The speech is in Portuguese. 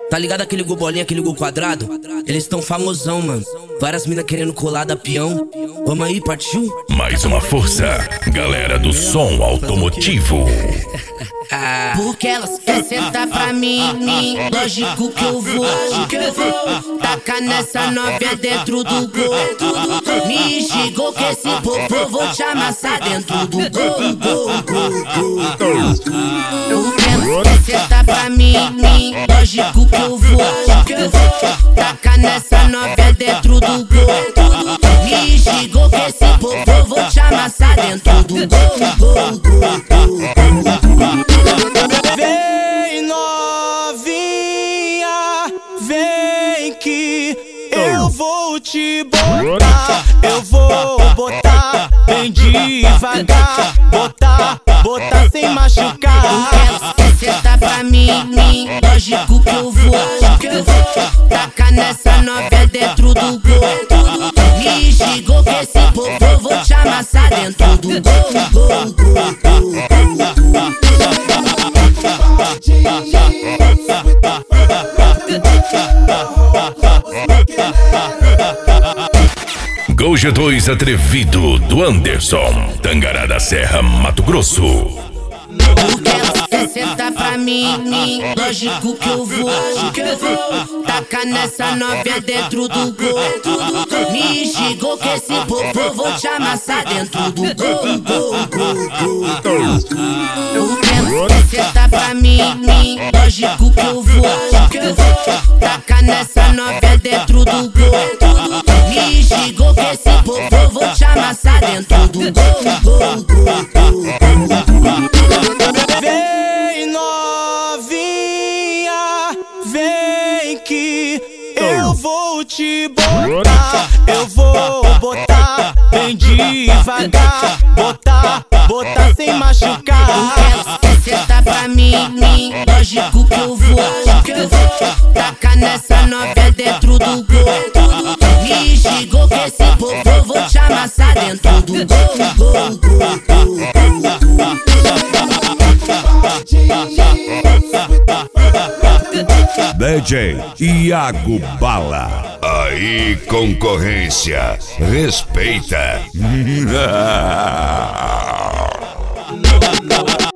Tá ligado aquele gol bolinha, aquele gol quadrado? Eles tão famosão, mano. Várias minas querendo colar da peão. Vamos aí, partiu? Mais uma força, galera do som automotivo. Porque elas querem sentar pra mim, lógico que eu vou tacar nessa novinha dentro do gol. Me chegou que esse popô vou te amassar dentro do gol. Porque elas querem sentar pra mim, lógico que eu vou tacar nessa novinha dentro do gol. Me chegou que esse popô vou te amassar dentro do gol. Vem novinha, vem que eu vou te botar. Eu vou botar bem devagar, botar sem machucar. Senta pra mim, lógico que eu vou tacar nessa novinha dentro do gol. Me chegou que esse popô vou te amassar dentro do gol. Gol G2 atrevido do Anderson, Tangará da Serra, Mato Grosso. Porque elas querem sentar pra mim, lógico que eu vou tacar nessa novinha dentro do gol. Me chegou que esse popô vou te amassar dentro do gol. Porque elas querem sentar pra mim, lógico que eu vou tacar nessa novinha dentro do gol. Me chegou que esse popô vou te amassar dentro do gol. Vem novinha, vem que eu vou te botar. Eu vou botar bem devagar, botar sem machucar. Senta pra mim, lógico que eu vou tacar nessa novinha dentro do gol. Me chegou que esse popô vou te amassar dentro do gol. DJ Iago Bala. Aí, concorrência, respeita.